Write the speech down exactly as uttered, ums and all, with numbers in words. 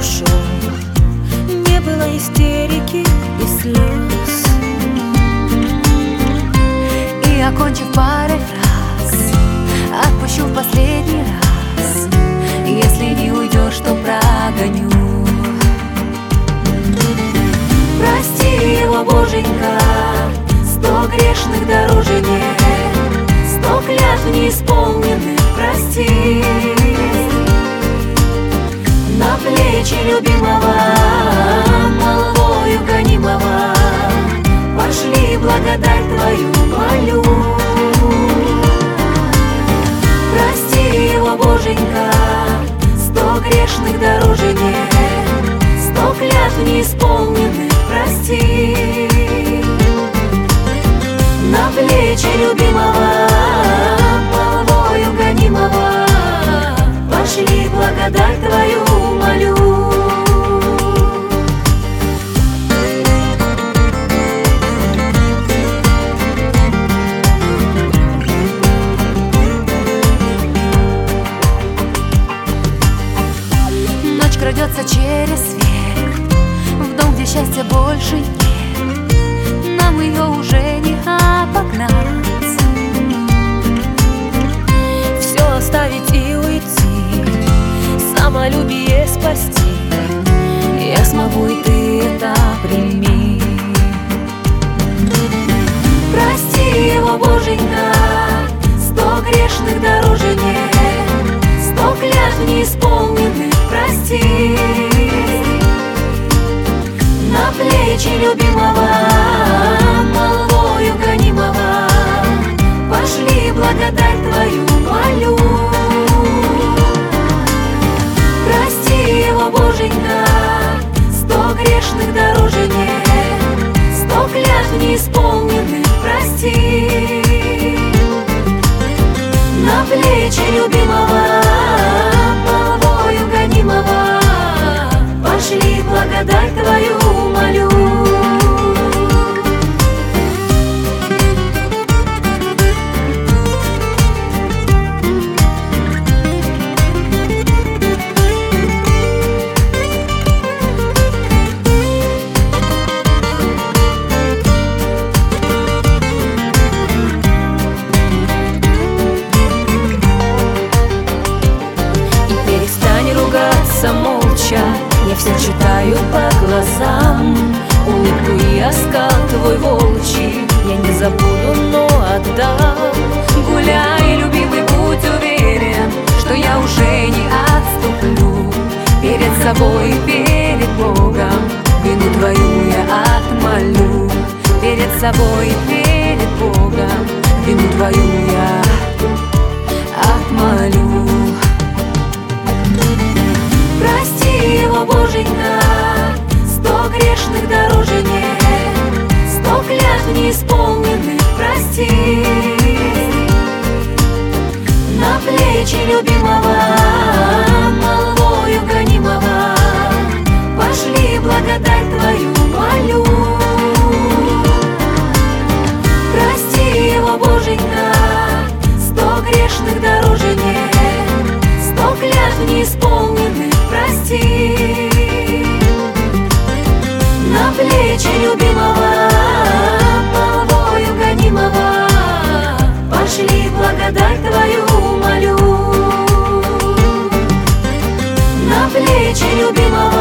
ушел, не было истерики и слез. И окончив парой фраз, отпущу в последний раз. Если не уйдешь, то прогоню. Прости его, Боженька, сто грешных дороже нет, сто клятв неисполненных прости. На плечи любимого, молвою гонимого, пошли благодать твою молю. Прости его, Боженька, сто грешных дороже нет, сто клятв неисполненных прости. На плечи любимого, молвою гонимого, пошли благодать твою молю. Ночь крадется через век в дом, где счастья больше нет. Нам ее уже не обогнать. Все оставить и уйти, самолюбие спасти. Я смогу, и ты это прими. Прости его, Боженька, сто грешных дороже нет, сто клятв неисполненных прости. На плечи любимого, молвою гонимого, пошли благодать твою молю. Прости его, Боженька, сто грешных дороже нет, сто клятв неисполненных прости. На плечи любимого, молвою гонимого, пошли благодать твою молю. Молча, я все читаю по глазам, улыбку и оскал твой волчий я не забуду, но отдам. Гуляй, любимый, будь уверен, что я уже не отступлю. Перед собой и перед Богом вину твою я отмолю. Перед собой и перед Богом вину твою я отмолю. Прости его, Боженька, сто грешных дороже нет, сто клятв неисполненных прости. На плечи любимого, молвою гонимого, пошли благодать твою молю. Прости его, Боженька, сто грешных дороже нет, сто клятв неисполненных прости. На плечи любимого, молвою гонимого, пошли благодать твою молю. На плечи любимого,